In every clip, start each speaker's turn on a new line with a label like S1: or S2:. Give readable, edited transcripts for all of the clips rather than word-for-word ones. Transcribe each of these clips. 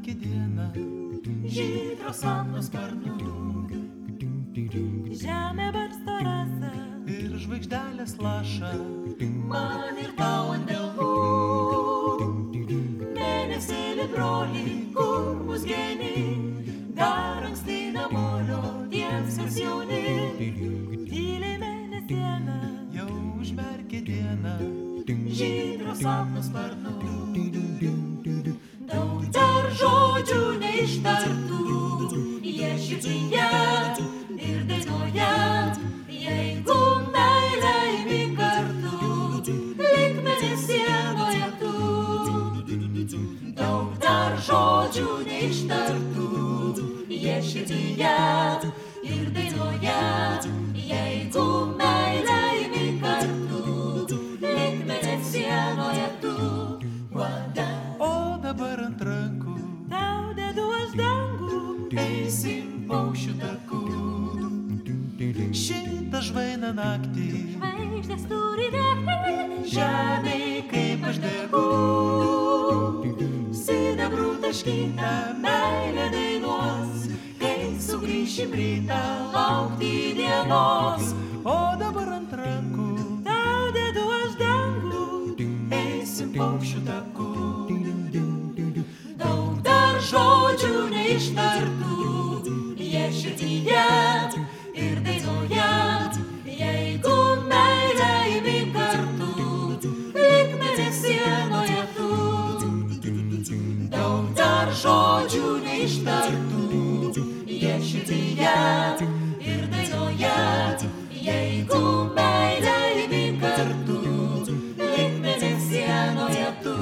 S1: užmerki dieną, žydros mano sparnų.
S2: Žemė barsto rasą
S1: ir žvaigždelės laša,
S2: man ir tau ant delnų. Mėnesėlį broli, kur mus geni, dar anksti namolio tiems, kas jauni. Tyliai mėnesiena
S1: jau užmerki dieną,
S2: žydros sapno sparnų. Daug dar žodžių neištartų, jie širdyje ir dainoje. Jeigu meilę imi kartu, lik mėnesienoje tu. Daug dar žodžių neištartų, jie širdyje ir dainoje. Jeigu meilę imi kartu, lik mėnesienoje tu.
S1: O dabar ant rankų
S2: Tau dedu aš dangų,
S1: eisim paukščių taku. Šitą žvainą naktį
S2: žvaigždės turi degti,
S1: žemėj kaip aš degu.
S2: sidabrų taškytą meilę dainuos, kai sugrįšim rytą laukti dienos.
S1: O dabar ant rankų
S2: Tau dedu aš dangų,
S1: eisim paukščių taku.
S2: daug dar žodžių neištartų, jie širdyje ir dainoje. Jeigu meilę imi kartu, lik mėnesienoje tu. Daug dar žodžių neištartų, jie širdyje ir dainoje. Jeigu meilę imi kartu, lik mėnesienoje tu.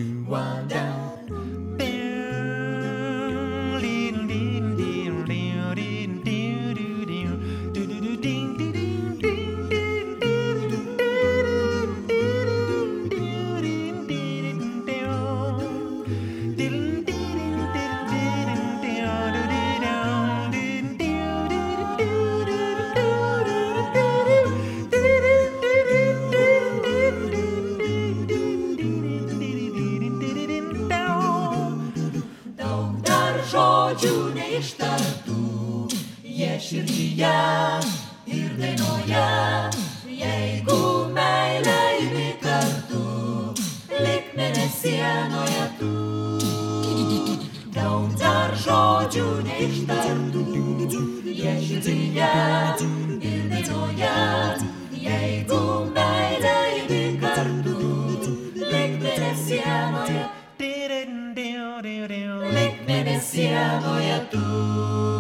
S2: Žodžių neištartų, jie širdyje ir dainoje. Jeigu meilę imi kartu, lik mėnesienoje tu. Daug dar žodžių neištartų, jie širdyje ir dainoje. Jeigu meilę imi kartu, lik mėnesienoje. Lik mėnesienoje tu.